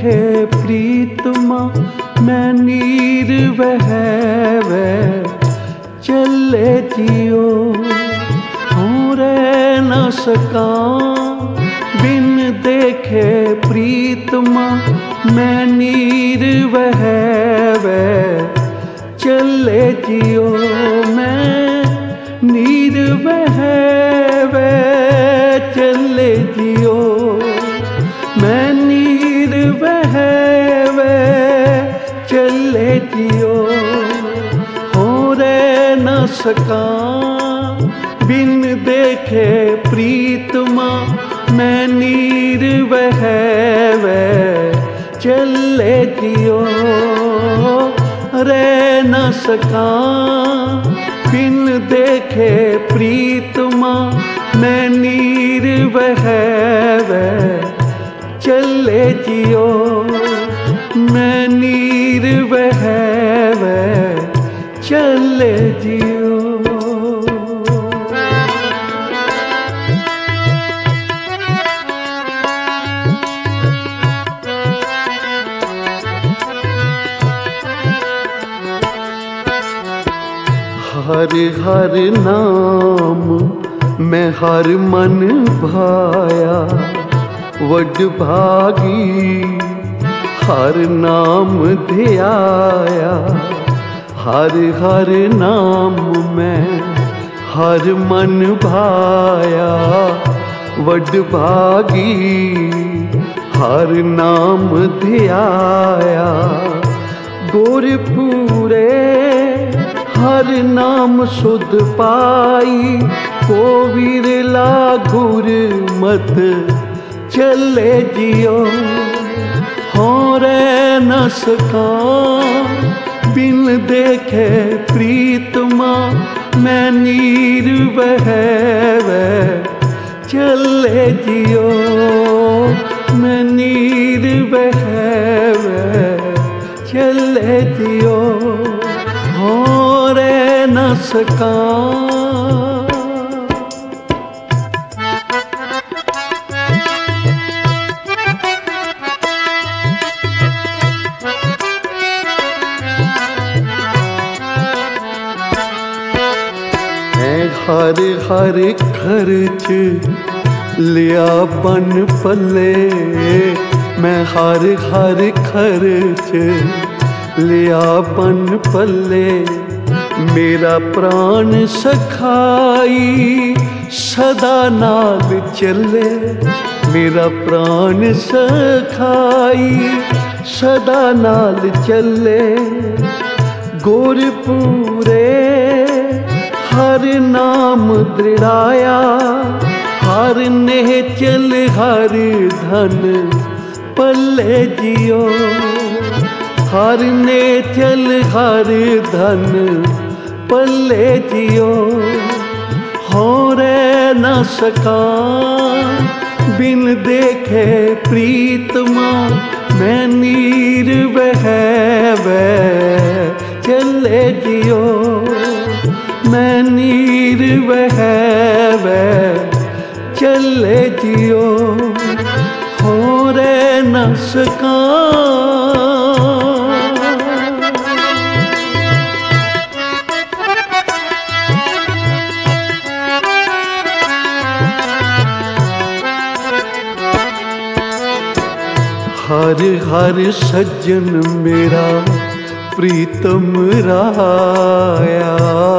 देखे प्रीतमा मैं नीर वहवे चले जियो हो रह न सका बिन देखे प्रीतमा मैं नीर वहवे चले जियो मैं नीर वहवे चले जियो मैं नीर वहवे चले जियो हो रह न सका बिन देखे प्रीतमा मैं नीर वहवे चले जियो रह न सका बिन देखे प्रीतमा मैं नीर वहवे चले जियो मैं नीर वहवे चले जियो। हर हर नाम मैं हर मन भाया वड भागी हर नाम ध्याया हर हर नाम मैं हर मन भाया वड भागी हर नाम ध्याया गोरखपुरे हर नाम सुध पाई को विरला गुरमत चले जियो हो रह न सका बिन देखे प्रीतमा मैं नीर वहवे चले जियो मैं नीर वहवे चले जियो हो रह न सका। हर हर खर्च लिया बन पल्ले मैं हर हर खर्च लिया बन पल्ले मेरा प्राण सखाई सदा नाल चले मेरा प्राण सखाई सदा नाल चले गोरखपुरे हर नाम दृढ़ाया हर नेह चल हर धन पल्ले जियो हर ने चल हर धन पल्ले जियो हो रह न सका बिन देखे प्रीतमा मैं नीर वहवे चले जियो मैं नीर वहवे चले जियो हो रह न सका। हर हर सज्जन मेरा प्रीतम राया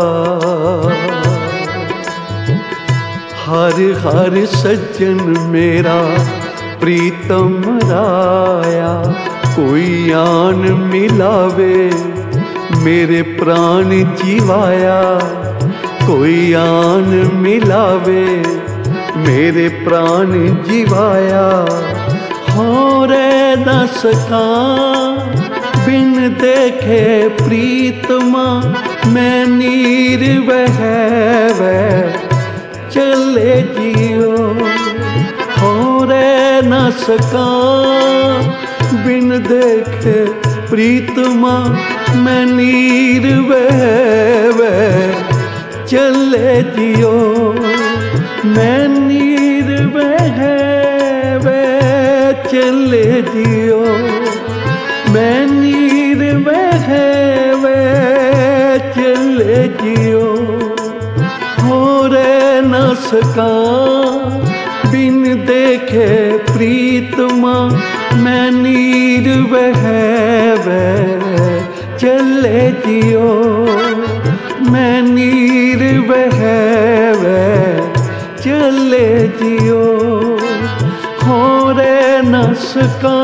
हर हर सज्जन मेरा प्रीतम राया कोई आन मिलावे मेरे प्राण जीवाया कोई आन मिलावे मेरे प्राण जीवाया हो रह न सका बिन देखे प्रीतमा मैं नीर वहवे चले जियो हो रह न सका बिन देखे प्रीतमा मैं नीर वहवे चले जियो मैं नीर वहवे चले जियो। मैं नीर वह वे चले जियो। हो रे न सका बिन देखे प्रीतमा। मैं नीर वह वे चले जियो। मैं नीर वह वे चले जियो। हो रे न सका।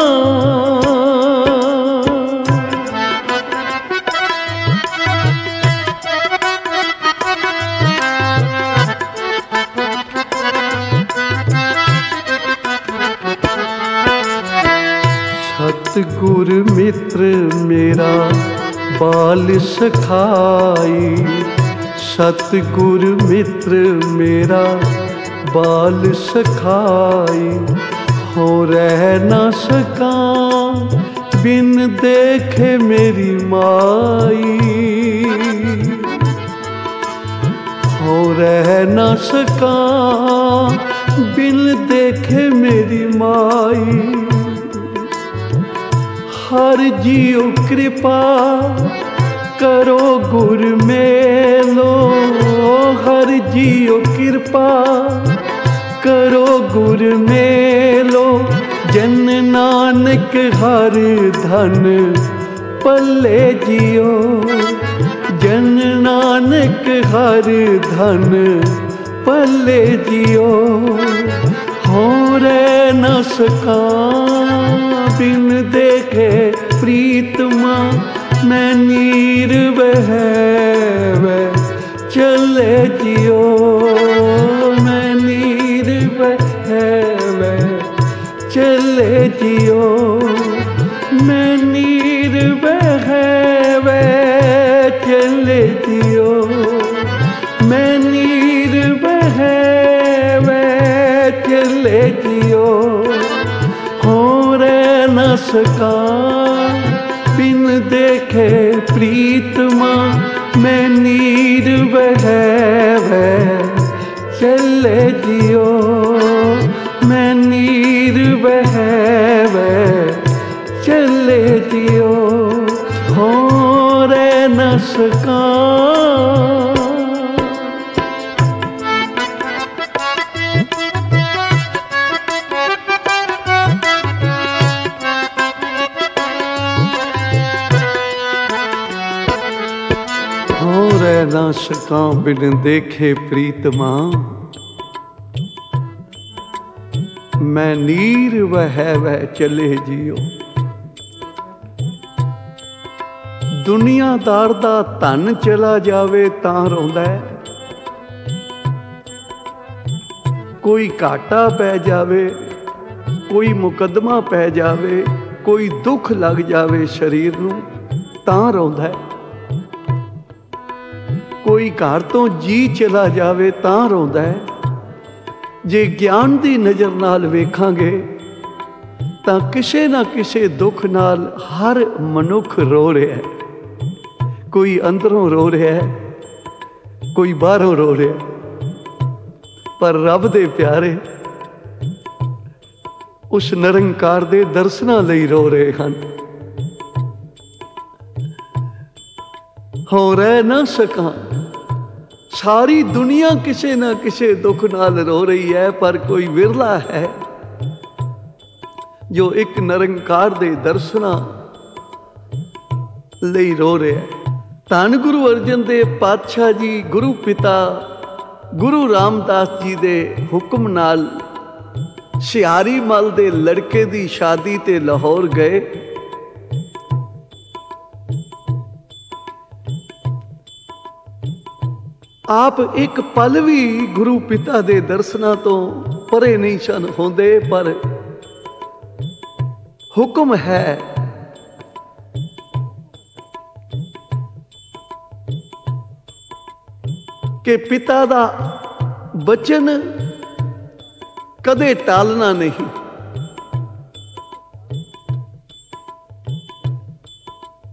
सतगुर मित्र मेरा बाल सखाई। सतगुर मित्र मेरा बाल सखाई। हो रह न सका बिन देखे मेरी माई। हो रह न सका बिन देखे मेरी माई। हर जियो कृपा करो गुर मेलो। हर जियो कृपा करो गुर मेलो। जन नानक हर धन पल्ले जियो। जन नानक हर धन पल्ले जियो। हो रे न सका बिन देखे प्रीतमा। मैं नीर वह वे चले जियो। मैं नीर वह वे चले जियो। मैं नीर वह वे चले जियो। मैं नीर वह वे चले जियो। हो रे न सका बिन देखे प्रीतमा। मैं नीर वह वे चले जियो। मैं नीर वह वे चले जियो। हो रे न सका। हो रह न सका बिन देखे प्रीतमा। मैं नीर वह चले जियो। दुनियादार दा धन चला जावे तां रोंदा है। कोई घाटा पै जावे, कोई मुकदमा पै जावे, कोई दुख लग जावे शरीर नूं तां रोंदा है। कोई घर तो जी चला जावे तां रोंदा है। जे ज्ञान दी नज़र नाल वेखांगे तां किसे ना किसे दुख नाल हर मनुख रो रहा है। कोई अंदरों रो रहा है, कोई बाहरों रो रहा है। पर रब दे प्यारे उस निरंकार दे दर्शनां लई रो रहे हैं। हो रह न सका। सारी दुनिया किसे ना किसे दुख नाल रो रही है, पर कोई विरला है जो एक निरंकार दे दर्शनां लई रो रहा है। धन गुरु अर्जन देव पातशाह जी गुरु पिता गुरु रामदास जी दे हुक्म नाल सियारी मल दे लड़के दी शादी ते लाहौर गए। आप एक पल भी गुरु पिता दे दर्शनां तो परे नहीं सन होंदे, पर हुक्म है कि पिता दा वचन कदे टालना नहीं।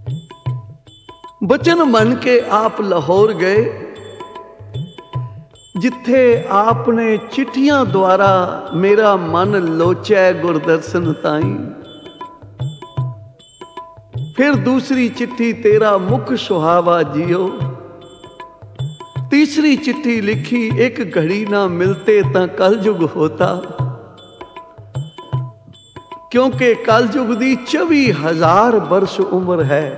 वचन मन के आप लाहौर गए। जिथे आपने चिट्ठियां द्वारा मेरा मन लोचै गुरदर्शन ताई। फिर दूसरी चिट्ठी तेरा मुख सुहावा जियो। तीसरी चिट्ठी लिखी एक घड़ी ना मिलते तां कलयुग होता, क्योंकि कलयुग दी 24,000 वर्ष उम्र है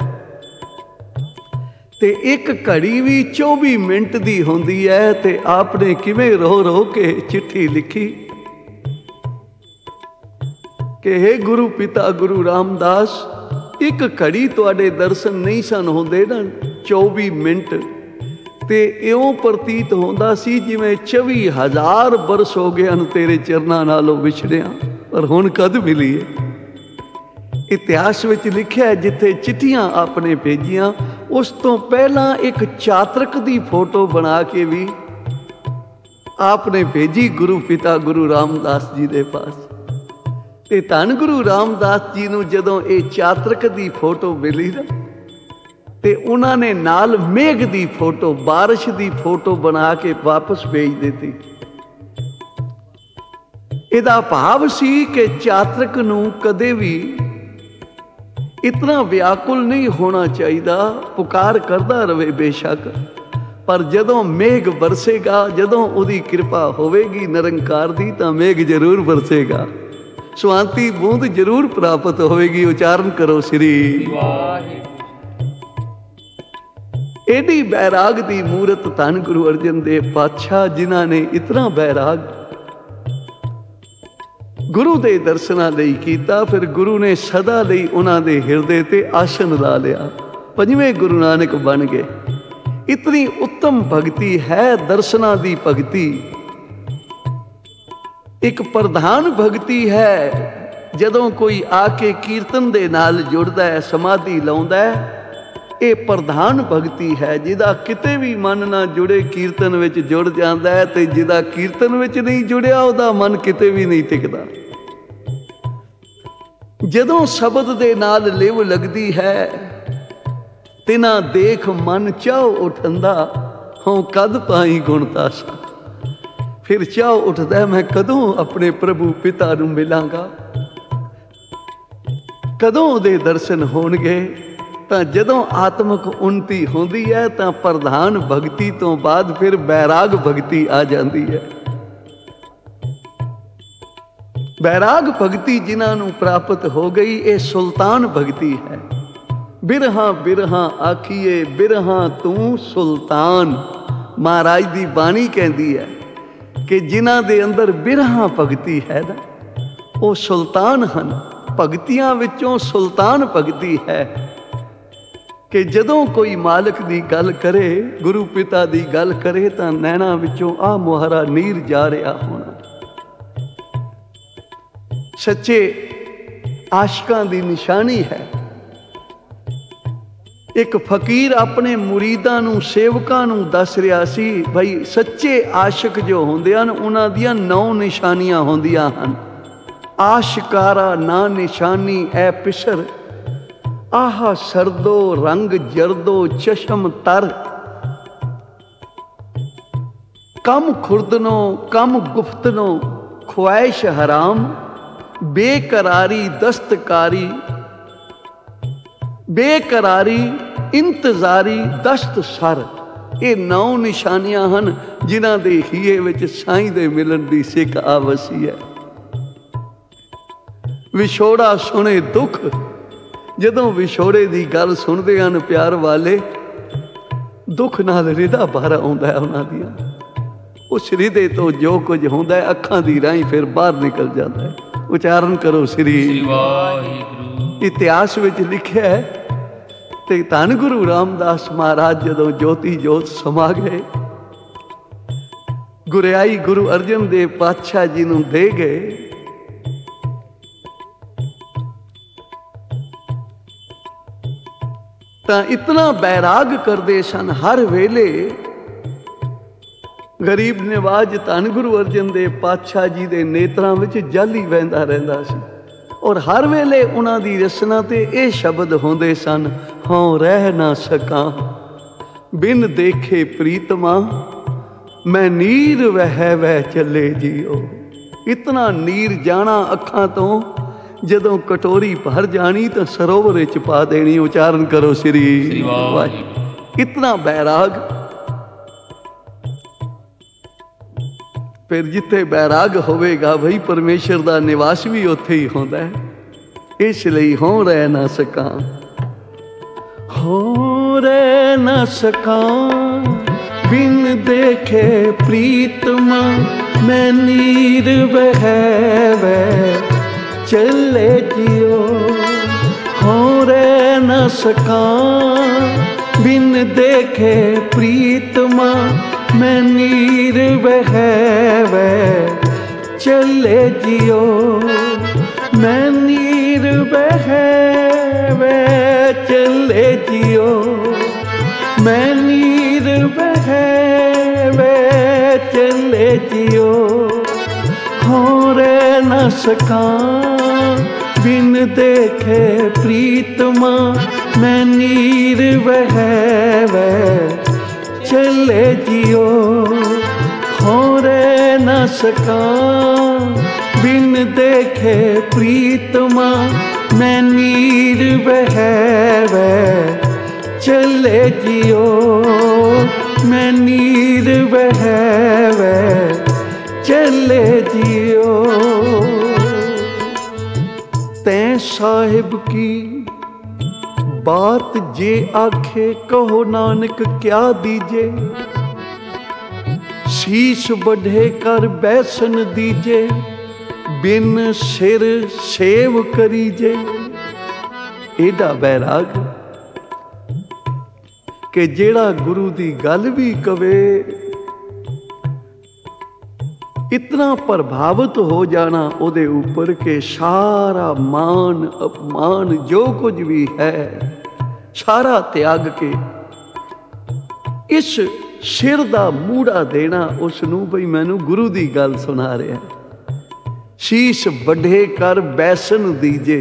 ते एक घड़ी भी 24 मिनट दी होंदी है। ते आपने किवें रो रो के चिट्ठी लिखी कि हे गुरु पिता गुरु रामदास, एक घड़ी तुहाडे दर्शन नहीं सन होंदे ना 24 मिनट, ते इउं प्रतीत होंदा सी जिवें 24,000 वर्ष हो गए हैं तेरे चरनां नालों विछड़िया, पर हुण कद मिली है। इतिहास विच लिखिया जिथे चिट्ठियां आपने भेजियां उस तो पहला एक चातरक दी फोटो बना के भी आपने भेजी गुरु पिता गुरु रामदास जी दे पास। ते धन गुरु रामदास जी नूं जदों ये चातरक दी फोटो मिली ना, ते उन्होंने नाल मेघ दी फोटो, बारिश दी फोटो बना के वापस भेज दी। इहदा भाव सी कि चातरक नूं कदे भी इतना व्याकुल नहीं होना चाहिए, पुकार करता रहे बेशक, पर जदों मेघ बरसेगा, जदों उहदी कृपा होवेगी निरंकार दी, तां मेघ जरूर बरसेगा, सुहांती बूंद जरूर प्राप्त होवेगी। उच्चारण करो श्री वाहिगुरू। एडी बैराग दी मूरत धन गुरु अर्जन देव पातशाह, जिन्हां ने इतना बैराग गुरु दे दर्शनां लई कीता। फिर गुरु ने सदा लई उन्हां दे हिरदे ते आसन ला लिया, पंजवें गुरु नानक बन गए। इतनी उत्तम भगती है दर्शनां दी भगती। एक प्रधान भगती है जदों कोई आके कीर्तन दे नाल जुड़दा है, समाधि लाउंदा है, ये प्रधान भगती है। जिदा किते भी मन ना जुड़े कीर्तन विच जुड़ जाता है, ते जिदा कीर्तन विच नहीं जुड़िया उहदा मन किते भी नहीं टिकदा। जदों शब्द दे नाल लिव लगदी है, तिना देख मन चाह उठंदा, हों कद पाई गुणतासा। फिर चाह उठदा मैं कदों अपने प्रभु पिता नूं मिलांगा, कदों उहदे दर्शन होणगे। तां जदों आत्मक उन्नति होंदी है तां प्रधान भगती तो बाद फिर बैराग भगती आ जाती है। बैराग भगती जिन्हां नूं प्राप्त हो गई, ये सुल्तान भगती है। बिरहा बिरहा आखिए बिरहा तू सुल्तान, महाराज दी बाणी कहती है कि जिन्हां दे अंदर बिरहा भगती है ना, वो सुल्तान हन। भगतियां विचों सुल्तान भगती है कि जदों कोई मालिक दी गल करे, गुरु पिता दी गल करे, तां नैना विचों आ मुहारा नीर जा रहा होना। सच्चे आशिकां दी निशानी है। एक फकीर अपने मुरीदां नूं, सेवकां नूं दस रहा सी, भाई सच्चे आशिक जो होंदे हन उन्हां दियां 9 निशानियां होंदियां हन। आशिकारा ना निशानी ऐ पिसर, आहा सरदो रंग जरदो चशम तर, कम खुर्दनो कम गुफ्तनो ख्वाहिश हराम, बेकरारी दस्तकारी, बेकरारी इंतजारी दस्त सर। ये 9 निशानियां हन जिन्हां दे हीए विच साईं दे मिलन दी सिक आवसी है। विछोड़ा सुने दुख, जदों विछोड़े दी गल सुनदे हन प्यार वाले, दुख नाल रिदा भर आउंदा है उन्हां दियां। उस हृदय तो जो कुछ होंदा है अखां दी राहीं फिर बाहर निकल जाता है। उच्चारण करो श्री वाहिगुरू। इतिहास विच लिखिया है ते धन गुरु रामदास महाराज जदों ज्योति जोत समा गए, गुरियाई गुरु अर्जन देव पातशाह जी नूं दे गए। तां इतना बैराग करदे सन, हर वेले गरीब निवाज धन गुरु अर्जन देव पातशाह जी दे नेत्रां विच जल ही वहिंदा रहिंदा सी। और हर वेले उन्हां दी रसना ते ये शब्द होंदे सन, हों रह ना सकां बिन देखे प्रीतमा, मैं नीर वह वह चले जियो। इतना नीर जाना अखां तो, जदों कटोरी भर जानी तो सरोवर च पा देनी। उचारण करो श्री वाहिगुरू। इतना बैराग। फिर जिथे बैराग होवेगा बई परमेश्वर दा निवास भी उत्थे ही होंदा है। इसलिए हो रह ना सकां, हो रह ना सकां बिन देखे प्रीतमा। मैं नीर बह वह चले जियो। हो रह न सकां बिन देखे प्रीतमा। मैं नीर बह वह चले जियो। मैं नीर बह वह चले जियो। मैं नीर बह वह चले जियो। हो रह न सकां बिन देखे प्रीतमा। मैं नीर बह वह चले जियो। हो रह न सकां बिन देखे प्रीतमा। मैं नीर बह वह चले जियो। मैं नीर बह वह चले जियो। तैं साहिब की बात जे आखे। कहो नानक क्या दीजे। शीश बढ़े कर बैसन दीजे। बिन सिर सेव करीजे। एडा बैराग कि जेड़ा गुरु दी गल भी कवे, इतना प्रभावित हो जाना उहदे उपर के सारा मान अपमान जो कुछ भी है सारा त्याग के इस सिर दा मूड़ा देना उसनू बई मैनू गुरु दी गल सुना रहा। शीश बढ़े कर बैसन दीजे।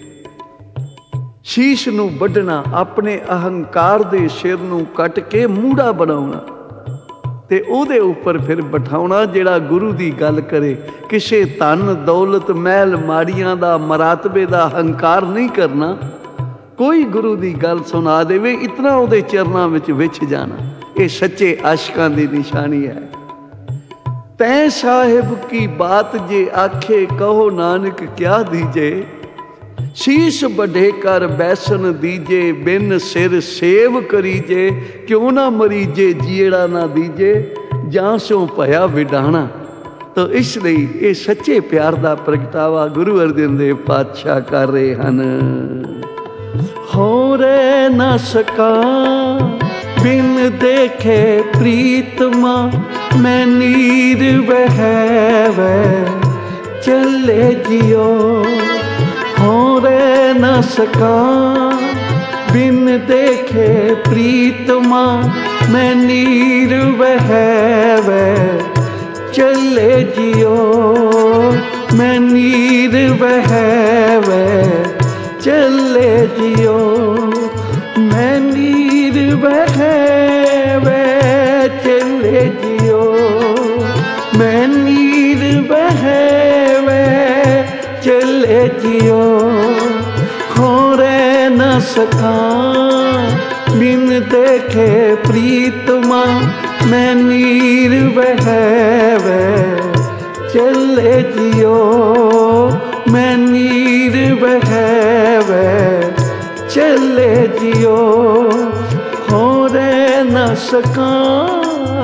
शीश नू वड्ढना, अपने अहंकार दे सिर नू कट के मूड़ा बनाउणा ते उहदे उपर फिर बिठाउणा जेड़ा गुरु दी गल करे। किसे धन दौलत महल माड़ियां दा मरातबे दा अहंकार नहीं करना। कोई गुरु दी गल सुना देवे इतना उहदे चरनां विच विछ जाना। ये सच्चे आशिकां दी निशानी है। तैं साहिब की बात जे आखे। कहो नानक क्या दीजे। शीश बढ़े कर बैसन दीजे। बिन सिर सेव करीजे। क्यों ना मरीजे जीड़ा ना दीजे। जां सो भया विडाणा। तो इसलिए ये सच्चे प्यार का प्रगटावा गुरु अर्जन देव पातशाह कर रहे हैं। हो रह न सकां बिन देखे प्रीतमा। मैं नीर बह वह चले जियो। हो रह न सकां बिन देखे प्रीतमा। मैं नीर बह वह चले जियो। मैं नीर बह वह चले जियो। मैं नीर बह वह चले जियो। मैं नीर बह वह चले जियो। हो रह न सकां बिन देखे प्रीतमा। मैं नीर बह वह चले जियो। मैं नीर बह वह चले जियो। हो रह न सकां।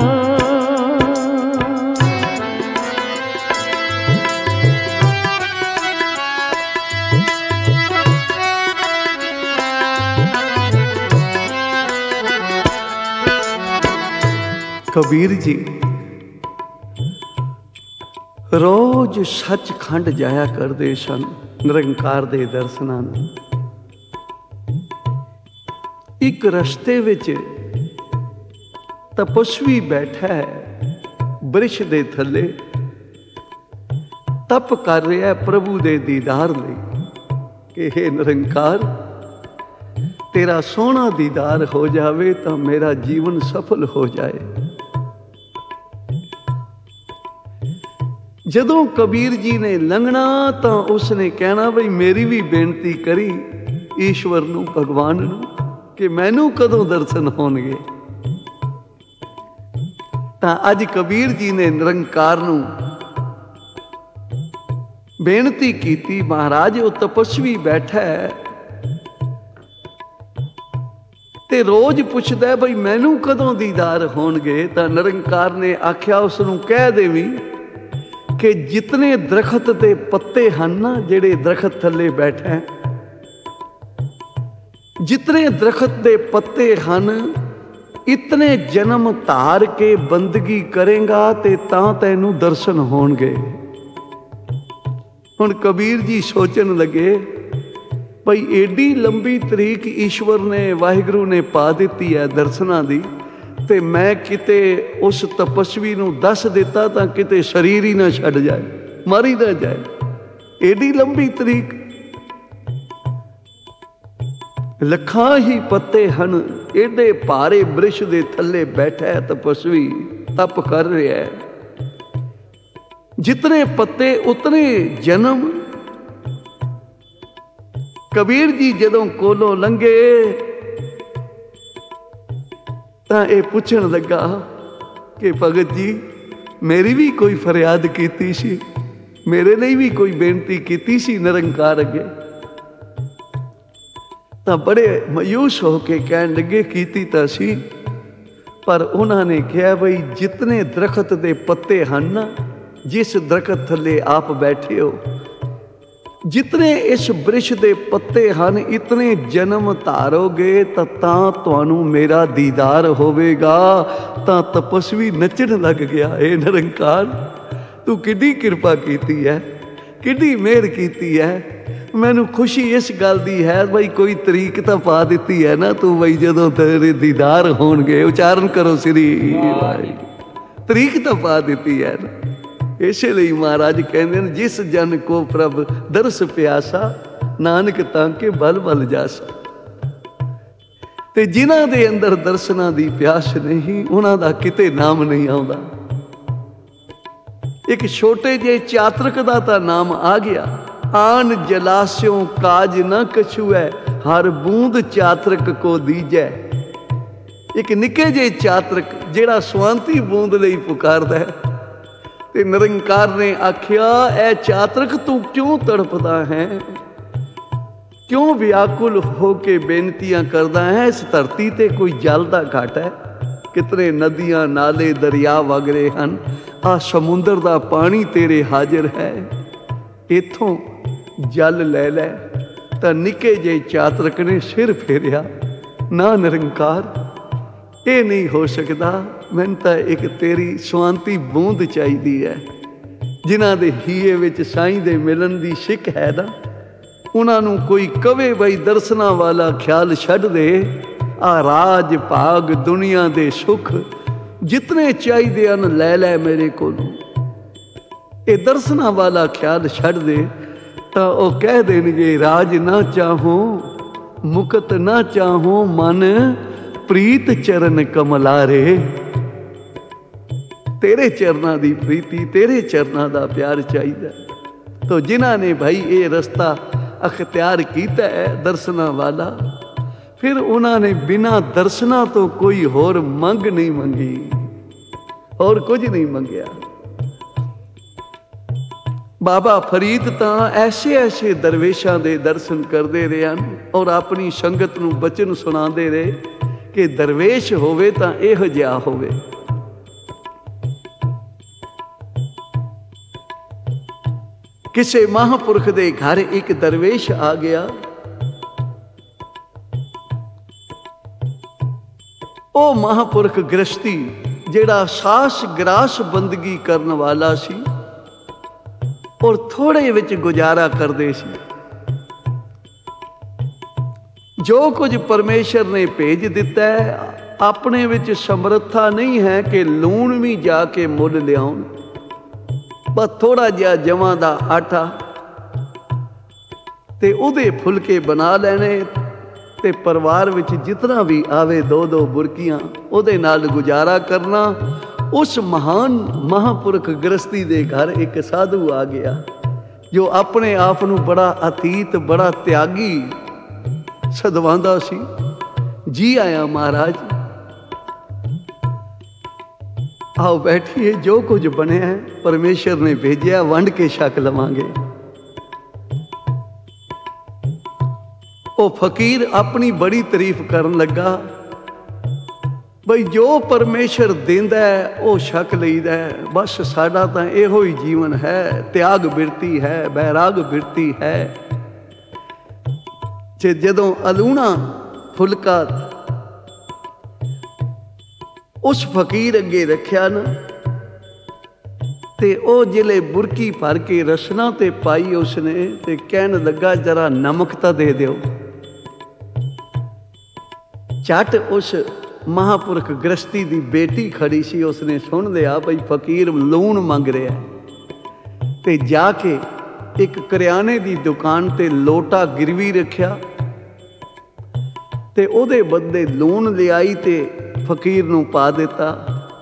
कबीर जी रोज सचखंड जाया करते सन निरंकार दे दर्शनां नूं। एक रस्ते विच तपस्वी बैठा है बृछ दे थले। तप कर रहा है प्रभु दे दीदार लई कि हे निरंकार तेरा सोहना दीदार हो जावे तो मेरा जीवन सफल हो जाए। ਜਦੋਂ ਕਬੀਰ ਜੀ ਨੇ ਲੰਘਣਾ ਤਾਂ ਉਸਨੇ ਕਹਿਣਾ ਬਈ ਮੇਰੀ ਵੀ ਬੇਨਤੀ ਕਰੀ ਈਸ਼ਵਰ ਨੂੰ, ਭਗਵਾਨ ਨੂੰ, ਕਿ ਮੈਨੂੰ ਕਦੋਂ ਦਰਸ਼ਨ ਹੋਣਗੇ। ਤਾਂ ਅੱਜ ਕਬੀਰ ਜੀ ਨੇ ਨਿਰੰਕਾਰ ਨੂੰ ਬੇਨਤੀ ਕੀਤੀ, ਮਹਾਰਾਜ ਉਹ ਤਪਸਵੀ ਬੈਠਾ ਹੈ ਤੇ ਰੋਜ਼ ਪੁੱਛਦਾ ਬਈ ਮੈਨੂੰ ਕਦੋਂ ਦੀਦਾਰ ਹੋਣਗੇ। ਤਾਂ ਨਿਰੰਕਾਰ ਨੇ ਆਖਿਆ ਉਸ ਨੂੰ ਕਹਿ ਦੇਵੀਂ ਕਿ ਜਿਤਨੇ ਦਰਖਤ ਦੇ ਪੱਤੇ ਹਨ ਨਾ, ਜਿਹੜੇ ਦਰਖਤ ਥੱਲੇ ਬੈਠਾ, ਜਿਤਨੇ ਦਰਖਤ ਦੇ ਪੱਤੇ ਹਨ, ਇਤਨੇ ਜਨਮ ਧਾਰ ਕੇ ਬੰਦਗੀ ਕਰੇਗਾ ਤੇ ਤਾਂ ਤੈਨੂੰ ਦਰਸ਼ਨ ਹੋਣਗੇ। ਹੁਣ ਕਬੀਰ ਜੀ ਸੋਚਣ ਲੱਗੇ ਭਈ ਏਡੀ ਲੰਬੀ ਤਰੀਕ ਈਸ਼ਵਰ ਨੇ, ਵਾਹਿਗੁਰੂ ਨੇ ਪਾ ਦਿੱਤੀ ਹੈ ਦਰਸ਼ਨਾਂ ਦੀ, ਤੇ ਮੈਂ ਕਿਤੇ ਉਸ ਤਪਸਵੀ ਨੂੰ ਦੱਸ ਦਿੱਤਾ ਤਾਂ ਕਿਤੇ ਸਰੀਰ ਹੀ ਨਾ ਛੱਡ ਜਾਏ, ਮਰ ਹੀ ਨਾ ਜਾਏ। ਏਡੀ ਲੰਬੀ ਤਰੀਕ, ਲੱਖਾਂ ਹੀ ਪੱਤੇ ਹਨ, ਏਡੇ ਭਾਰੇ ਬ੍ਰਿਸ਼ ਦੇ ਥੱਲੇ ਬੈਠਾ ਹੈ ਤਪਸਵੀ, ਤਪ ਕਰ ਰਿਹਾ ਹੈ। ਜਿਤਨੇ ਪੱਤੇ ਉਤਨੇ ਜਨਮ। ਕਬੀਰ ਜੀ ਜਦੋਂ ਕੋਲੋਂ ਲੰਘੇ ਤਾਂ ਇਹ ਪੁੱਛਣ ਲੱਗਾ ਕਿ ਭਗਤ ਜੀ ਮੇਰੀ ਵੀ ਕੋਈ ਫਰਿਆਦ ਕੀਤੀ ਸੀ, ਮੇਰੇ ਲਈ ਵੀ ਕੋਈ ਬੇਨਤੀ ਕੀਤੀ ਸੀ ਨਿਰੰਕਾਰ ਅੱਗੇ। ਤਾਂ ਬੜੇ ਮਾਯੂਸ ਹੋ ਕੇ ਕਹਿਣ ਲੱਗੇ ਕੀਤੀ ਤਾਂ ਸੀ, ਪਰ ਉਹਨਾਂ ਨੇ ਕਿਹਾ ਬਈ ਜਿਤਨੇ ਦਰਖਤ ਦੇ ਪੱਤੇ ਹਨ ਨਾ, ਜਿਸ ਦਰਖਤ ਥੱਲੇ ਆਪ ਬੈਠੇ ਹੋ, ਜਿਤਨੇ ਇਸ ਬ੍ਰਿਸ਼ ਦੇ ਪੱਤੇ ਹਨ, ਇਤਨੇ ਜਨਮ ਧਾਰੋਗੇ ਤਾਂ ਤੁਹਾਨੂੰ ਮੇਰਾ ਦੀਦਾਰ ਹੋਵੇਗਾ। ਤਾਂ ਤਪਸਵੀ ਨੱਚਣ ਲੱਗ ਗਿਆ, ਇਹ ਨਿਰੰਕਾਰ ਤੂੰ ਕਿੱਡੀ ਕਿਰਪਾ ਕੀਤੀ ਹੈ, ਕਿੱਡੀ ਮਿਹਰ ਕੀਤੀ ਹੈ। ਮੈਨੂੰ ਖੁਸ਼ੀ ਇਸ ਗੱਲ ਦੀ ਹੈ ਬਈ ਕੋਈ ਤਰੀਕ ਤਾਂ ਪਾ ਦਿੱਤੀ ਹੈ ਨਾ ਤੂੰ, ਬਈ ਜਦੋਂ ਤੇਰੇ ਦੀਦਾਰ ਹੋਣਗੇ, ਉਚਾਰਨ ਕਰੋ ਸ੍ਰੀ ਵਾਹਿਗੁਰੂ, ਤਰੀਕ ਤਾਂ ਪਾ ਦਿੱਤੀ ਹੈ ਨਾ। ਇਸੇ ਲਈ ਮਹਾਰਾਜ ਕਹਿੰਦੇ ਨੇ ਜਿਸ ਜਨ ਕੋ ਪ੍ਰਭ ਦਰਸ ਪਿਆਸਾ, ਨਾਨਕ ਤਾਂ ਕੇ ਬਲ ਬਲ ਜਾਸਾ। ਤੇ ਜਿਨ੍ਹਾਂ ਦੇ ਅੰਦਰ ਦਰਸ਼ਨਾਂ ਦੀ ਪਿਆਸ ਨਹੀਂ, ਉਹਨਾਂ ਦਾ ਕਿਤੇ ਨਾਮ ਨਹੀਂ ਆਉਂਦਾ। ਇੱਕ ਛੋਟੇ ਜਿਹੇ ਚਾਤਰਕ ਦਾ ਤਾਂ ਨਾਮ ਆ ਗਿਆ, ਆਨ ਜਲਾਸਿਓਂ ਕਾਜ ਨਾ ਕਛੂ ਹੈ, ਹਰ ਬੂੰਦ ਚਾਤਰਕ ਕੋ ਦੀਜੈ। ਇੱਕ ਨਿੱਕੇ ਜਿਹੇ ਚਾਤਰਕ ਜਿਹੜਾ ਸਵਾਂਤੀ ਬੂੰਦ ਲਈ ਪੁਕਾਰਦਾ ਹੈ। ਤੇ ਨਿਰੰਕਾਰ ਨੇ ਆਖਿਆ ਇਹ ਚਾਤਰਕ ਤੂੰ ਕਿਉਂ ਤੜਪਦਾ ਹੈ, ਕਿਉਂ ਵਿਆਕੁਲ ਹੋ ਕੇ ਬੇਨਤੀਆਂ ਕਰਦਾ ਹੈ। ਇਸ ਧਰਤੀ ਤੇ ਕੋਈ ਜਲ ਦਾ ਘਾਟ ਹੈ, ਕਿਤਨੇ ਨਦੀਆਂ ਨਾਲੇ ਦਰਿਆ ਵਗ ਰਹੇ ਹਨ, ਆਹ ਸਮੁੰਦਰ ਦਾ ਪਾਣੀ ਤੇਰੇ ਹਾਜ਼ਰ ਹੈ, ਇੱਥੋਂ ਜਲ ਲੈ ਲੈ। ਤਾਂ ਨਿੱਕੇ ਜਿਹੇ ਚਾਤਰਕ ਨੇ ਸਿਰ ਫੇਰਿਆ, ਨਾ ਨਿਰੰਕਾਰ ਇਹ ਨਹੀਂ ਹੋ ਸਕਦਾ, ਮੈਨੂੰ ਤਾਂ ਇੱਕ ਤੇਰੀ ਸਵਾਂਤੀ ਬੂੰਦ ਚਾਹੀਦੀ ਹੈ। ਜਿਨ੍ਹਾਂ ਦੇ ਹੀਏ ਵਿੱਚ ਸਾਈਂ ਦੇ ਮਿਲਣ ਦੀ ਸਿੱਖ ਹੈ ਨਾ, ਉਹਨਾਂ ਨੂੰ ਕੋਈ ਕਵੇ ਬਈ ਦਰਸ਼ਨਾਂ ਵਾਲਾ ਖਿਆਲ ਛੱਡ ਦੇ, ਆ ਰਾਜ ਭਾਗ ਦੁਨੀਆ ਦੇ ਸੁੱਖ ਜਿਤਨੇ ਚਾਹੀਦੇ ਹਨ ਲੈ ਲੈ ਮੇਰੇ ਕੋਲੋਂ, ਇਹ ਦਰਸ਼ਨਾਂ ਵਾਲਾ ਖਿਆਲ ਛੱਡ ਦੇ। ਤਾਂ ਉਹ ਕਹਿ ਦੇਣਗੇ ਰਾਜ ਨਾ ਚਾਹੋ ਮੁਕਤ ਨਾ ਚਾਹੋ, ਮਨ ਪ੍ਰੀਤ ਚਰਨ ਕਮਲਾਰੇ। ਤੇਰੇ ਚਰਨਾਂ ਦੀ ਪ੍ਰੀਤੀ, ਤੇਰੇ ਚਰਨਾਂ ਦਾ ਪਿਆਰ ਚਾਹੀਦਾ। ਤੋ ਜਿਨ੍ਹਾਂ ਨੇ ਭਾਈ ਇਹ ਰਸਤਾ ਅਖਤਿਆਰ ਕੀਤਾ ਹੈ ਦਰਸ਼ਨਾਂ ਵਾਲਾ, ਫਿਰ ਉਹਨਾਂ ਨੇ ਬਿਨਾਂ ਦਰਸ਼ਨਾਂ ਤੋਂ ਕੋਈ ਹੋਰ ਮੰਗ ਨਹੀਂ ਮੰਗੀ, ਹੋਰ ਕੁਝ ਨਹੀਂ ਮੰਗਿਆ। ਬਾਬਾ ਫਰੀਦ ਤਾਂ ਐਸੇ ਐਸੇ ਦਰਵੇਸ਼ਾਂ ਦੇ ਦਰਸ਼ਨ ਕਰਦੇ ਰਹੇ ਹਨ ਔਰ ਆਪਣੀ ਸੰਗਤ ਨੂੰ ਬਚਨ ਸੁਣਾਉਂਦੇ ਰਹੇ ਕਿ ਦਰਵੇਸ਼ ਹੋਵੇ ਤਾਂ ਇਹੋ ਜਿਹਾ ਹੋਵੇ। ਕਿਸੇ ਮਹਾਂਪੁਰਖ ਦੇ ਘਰ ਇੱਕ ਦਰਵੇਸ਼ ਆ ਗਿਆ। ਉਹ ਮਹਾਂਪੁਰਖ ਗ੍ਰਸਤੀ ਜਿਹੜਾ ਸਾਸ ਗਰਾਸ ਬੰਦਗੀ ਕਰਨ ਵਾਲਾ ਸੀ ਔਰ ਥੋੜੇ ਵਿੱਚ ਗੁਜ਼ਾਰਾ ਕਰਦੇ ਸੀ। ਜੋ ਕੁਝ ਪਰਮੇਸ਼ਰ ਨੇ ਭੇਜ ਦਿੱਤਾ ਹੈ, ਆਪਣੇ ਵਿੱਚ ਸਮਰੱਥਾ ਨਹੀਂ ਹੈ ਕਿ ਲੂਣ ਵੀ ਜਾ ਕੇ ਮੁੱਲ ਲਿਆਉਣ। ਬਸ ਥੋੜਾ ਜਿਹਾ ਜਵਾਂ ਦਾ ਆਟਾ ਤੇ ਉਹਦੇ ਫੁਲਕੇ ਬਣਾ ਲੈਣੇ ਤੇ ਪਰਿਵਾਰ ਵਿੱਚ ਜਿਤਨਾ ਵੀ ਆਵੇ 2-2 ਬੁਰਕੀਆਂ ਉਹਦੇ ਨਾਲ ਗੁਜ਼ਾਰਾ ਕਰਨਾ। ਉਸ ਮਹਾਨ ਮਹਾਂਪੁਰਖ ਗ੍ਰਸਤੀ ਦੇ ਘਰ ਇੱਕ ਸਾਧੂ ਆ ਗਿਆ ਜੋ ਆਪਣੇ ਆਪ ਨੂੰ ਬੜਾ ਅਤੀਤ, ਬੜਾ ਤਿਆਗੀ ਸਦਵਾਉਂਦਾ ਸੀ। ਜੀ ਆਇਆ ਮਹਾਰਾਜ, ਆਓ ਬੈਠੀਏ, ਜੋ ਕੁਝ ਬਣਿਆ ਪਰਮੇਸ਼ਰ ਨੇ ਭੇਜਿਆ, ਵੰਡ ਕੇ ਛਕ ਲਵਾਂਗੇ। ਉਹ ਫਕੀਰ ਆਪਣੀ ਬੜੀ ਤਾਰੀਫ ਕਰਨ ਲੱਗਾ, ਬਈ ਜੋ ਪਰਮੇਸ਼ਰ ਦਿੰਦਾ ਉਹ ਛਕ ਲਈਦਾ, ਬਸ ਸਾਡਾ ਤਾਂ ਇਹੋ ਹੀ ਜੀਵਨ ਹੈ, ਤਿਆਗ ਬਿਰਤੀ ਹੈ, ਬੈਰਾਗ ਬਿਰਤੀ ਹੈ। ਤੇ ਜਦੋਂ ਅਲੂਣਾ ਫੁਲਕਾ ਉਸ ਫਕੀਰ ਅੱਗੇ ਰੱਖਿਆ ਨਾ, ਤੇ ਉਹ ਜਿਲੇ ਬੁਰਕੀ ਭਰ ਕੇ ਰਸਨਾ ਤੇ ਪਾਈ ਉਸਨੇ, ਤੇ ਕਹਿਣ ਲੱਗਾ ਜਰਾ ਨਮਕ ਤਾਂ ਦੇ ਦਿਓ। ਝੱਟ ਉਸ ਮਹਾਂਪੁਰਖ ਗ੍ਰਸਤੀ ਦੀ ਬੇਟੀ ਖੜੀ ਸੀ, ਉਸਨੇ ਸੁਣ ਲਿਆ ਬਈ ਫਕੀਰ ਲੂਣ ਮੰਗ ਰਿਹਾ, ਤੇ ਜਾ ਕੇ ਇੱਕ ਕਰਿਆਨੇ ਦੀ ਦੁਕਾਨ ਤੇ ਲੋਟਾ ਗਿਰਵੀ ਰੱਖਿਆ ਤੇ ਉਹਦੇ ਬਦਲੇ ਲੂਣ ਲਿਆਈ ਤੇ ਫਕੀਰ ਨੂੰ ਪਾ ਦਿੱਤਾ।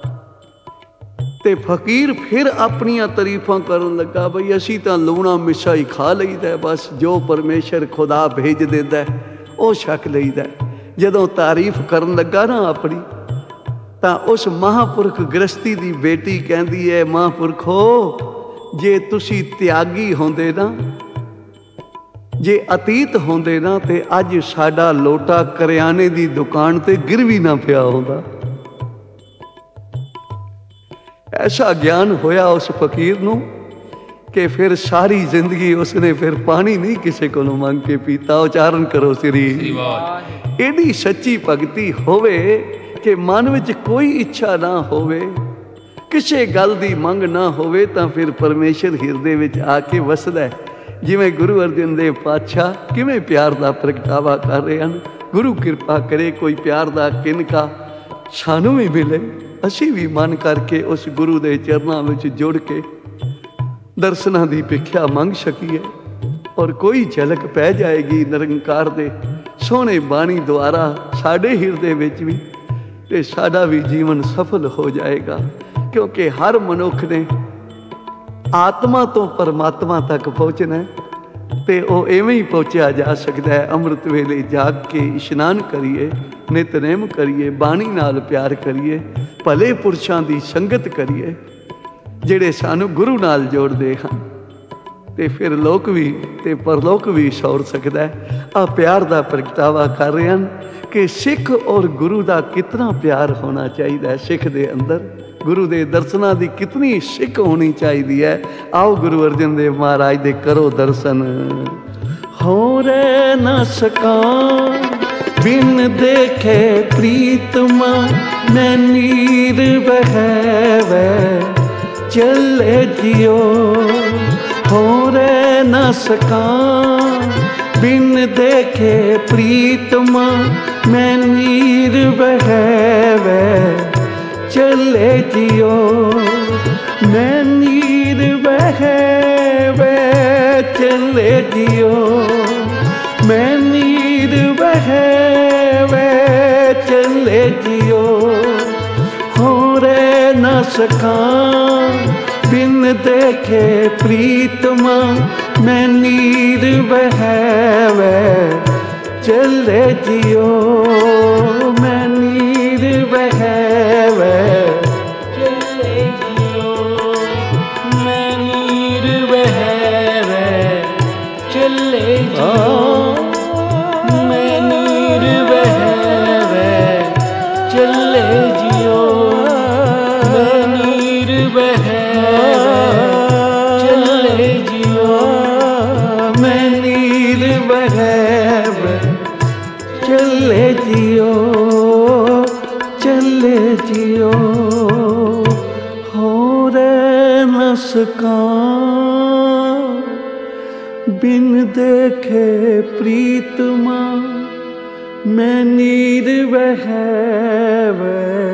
ਤੇ ਫਕੀਰ ਫਿਰ ਆਪਣੀਆਂ ਤਾਰੀਫਾਂ ਕਰਨ ਲੱਗਾ, ਬਈ ਅਸੀਂ ਤਾਂ ਲੂਣਾ ਮਿੱਸਾ ਹੀ ਖਾ ਲਈਦਾ, ਬਸ ਜੋ ਪਰਮੇਸ਼ਰ ਖੁਦਾ ਭੇਜ ਦਿੰਦਾ ਉਹ ਛਕ ਲਈਦਾ। ਜਦੋਂ ਤਾਰੀਫ ਕਰਨ ਲੱਗਾ ਨਾ ਆਪਣੀ, ਤਾਂ ਉਸ ਮਹਾਂਪੁਰਖ ਗ੍ਰਸਤੀ ਦੀ ਬੇਟੀ ਕਹਿੰਦੀ ਹੈ, ਮਹਾਂਪੁਰਖੋ ਜੇ ਤੁਸੀਂ ਤਿਆਗੀ ਹੁੰਦੇ ਨਾ, ਜੇ ਅਤੀਤ ਹੁੰਦੇ ਨਾ, ਤੇ ਅੱਜ ਸਾਡਾ ਲੋਟਾ ਕਰਿਆਨੇ ਦੀ ਦੁਕਾਨ ਤੇ ਗਿਰਵੀ ਨਾ ਪਿਆ ਹੁੰਦਾ। ਐਸਾ ਗਿਆਨ ਹੋਇਆ ਉਸ ਫਕੀਰ ਨੂੰ ਕਿ ਫਿਰ ਸਾਰੀ ਜ਼ਿੰਦਗੀ ਉਸਨੇ ਫਿਰ ਪਾਣੀ ਨਹੀਂ ਕਿਸੇ ਕੋਲੋਂ ਮੰਗ ਕੇ ਪੀਤਾ। ਉਚਾਰਨ ਕਰੋ ਸ੍ਰੀ ਵਾਹਿਗੁਰੂ। ਇਹਦੀ ਸੱਚੀ ਭਗਤੀ ਹੋਵੇ ਕਿ ਮਨ ਵਿੱਚ ਕੋਈ ਇੱਛਾ ਨਾ ਹੋਵੇ, ਕਿਸੇ ਗੱਲ ਦੀ ਮੰਗ ਨਾ ਹੋਵੇ, ਤਾਂ ਫਿਰ ਪਰਮੇਸ਼ਰ ਹਿਰਦੇ ਵਿੱਚ ਆ ਕੇ ਵਸਦਾ ਹੈ। ਜਿਵੇਂ ਗੁਰੂ ਅਰਜਨ ਦੇਵ ਪਾਤਸ਼ਾਹ ਕਿਵੇਂ ਪਿਆਰ ਦਾ ਪ੍ਰਗਟਾਵਾ ਕਰ ਰਹੇ ਹਨ। ਗੁਰੂ ਕਿਰਪਾ ਕਰੇ ਕੋਈ ਪਿਆਰ ਦਾ ਕਿਨਕਾ ਸਾਨੂੰ ਵੀ ਮਿਲੇ, ਅਸੀਂ ਵੀ ਮਨ ਕਰਕੇ ਉਸ ਗੁਰੂ ਦੇ ਚਰਨਾਂ ਵਿੱਚ ਜੁੜ ਕੇ ਦਰਸ਼ਨਾਂ ਦੀ ਭਿੱਖਿਆ ਮੰਗ ਸਕੀਏ, ਔਰ ਕੋਈ ਝਲਕ ਪੈ ਜਾਏਗੀ ਨਿਰੰਕਾਰ ਦੇ ਸੋਹਣੇ ਬਾਣੀ ਦੁਆਰਾ ਸਾਡੇ ਹਿਰਦੇ ਵਿੱਚ ਵੀ, ਤੇ ਸਾਡਾ ਵੀ ਜੀਵਨ ਸਫਲ ਹੋ ਜਾਏਗਾ। ਕਿਉਂਕਿ ਹਰ ਮਨੁੱਖ ਨੇ ਆਤਮਾ ਤੋਂ ਪਰਮਾਤਮਾ ਤੱਕ ਪਹੁੰਚਣਾ, ਤੇ ਉਹ ਐਵੇਂ ਹੀ ਪਹੁੰਚਿਆ ਜਾ ਸਕਦਾ ਹੈ। ਅੰਮ੍ਰਿਤ ਵੇਲੇ ਜਾਗ ਕੇ ਇਸ਼ਨਾਨ ਕਰੀਏ, ਨਿਤਨੇਮ ਕਰੀਏ, ਬਾਣੀ ਨਾਲ ਪਿਆਰ ਕਰੀਏ, ਭਲੇ ਪੁਰਸ਼ਾਂ ਦੀ ਸੰਗਤ ਕਰੀਏ ਜਿਹੜੇ ਸਾਨੂੰ ਗੁਰੂ ਨਾਲ ਜੋੜਦੇ ਹਨ, ਤੇ ਫਿਰ ਲੋਕ ਵੀ ਤੇ ਪਰਲੋਕ ਵੀ ਸੌਰ ਸਕਦਾ ਹੈ। ਆ ਪਿਆਰ ਦਾ ਪ੍ਰਗਟਾਵਾ ਕਰ ਰਹੇ ਹਨ ਕਿ ਸਿੱਖ ਔਰ ਗੁਰੂ ਦਾ ਕਿਤਨਾ ਪਿਆਰ ਹੋਣਾ ਚਾਹੀਦਾ ਹੈ। ਸਿੱਖ ਦੇ ਅੰਦਰ ਗੁਰੂ ਦੇ ਦਰਸ਼ਨਾਂ ਦੀ ਕਿਤਨੀ ਸਿੱਖ ਹੋਣੀ ਚਾਹੀਦੀ ਹੈ। ਆਓ ਗੁਰੂ ਅਰਜਨ ਦੇਵ ਮਹਾਰਾਜ ਦੇ ਕਰੋ ਦਰਸ਼ਨ। ਹੋ ਰਹਿ ਨਾ ਸਕਾਂ ਬਿਨ ਦੇਖੇ ਪ੍ਰੀਤਮਾ, ਮੈਂ ਨੀਰ ਬਹਿਵੇ ਚੱਲੇ ਜਿਉ। ਹੋ ਰਹਿ ਨਾ ਸਕਾਂ ਬਿਨ ਦੇਖੇ ਪ੍ਰੀਤਮਾ, ਮੈਂ ਨੀਰ ਬਹਿਵੇ ਚੱਲੇ ਜਿਉ। ਮੈਂ ਨੀਰ ਬਹਿਵੇ ਚੱਲੇ ਜਿਉ, ਮੈਂ ਨੀਰ ਬਹਿਵੇ ਚੱਲੇ ਜਿਉ। ਹੋ ਰਹਿ ਨਾ ਸਕਾਂ ਬਿਨ ਦੇਖੇ ਪ੍ਰੀਤਮਾ, ਮੈਂ ਨੀਰ ਬਹਿਵੇ ਚੱਲੇ ਜਿਉ। ਮੈਂ ਨੀਰ ਬਹਿਵੇ ਚੱਲੇ ਜਿਉ, ਮੈਂ ਨੀਰ ਬਹਿਵੇ ਚੱਲੇ ਜਿਉ। ਮੈਂ ਨੀਰ ਬਹਿਵੇ ਚੱਲੇ ਜਿਉ, ਮੈਂ ਨੀਰ ਬਹਿਵੇ ਚੱਲੇ ਜਿਉ। ਮੈਂ ਨੀਰ ਬਹਿਵੇ ਚੱਲੇ ਜਿਉ, ਚੱਲੇ ਜਿਉ। ਹੋ ਰਹਿ ਨਾ ਸਕਾਂ ਬਿਨ ਦੇਖੇ ਪ੍ਰੀਤਮਾ, ਮੈਂ ਨੀਰ ਬਹਿਵੇ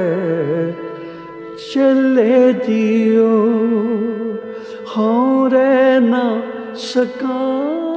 ਚੱਲੇ ਜਿਉ। ਹੋ ਰਹਿ ਨਾ ਸਕਾਂ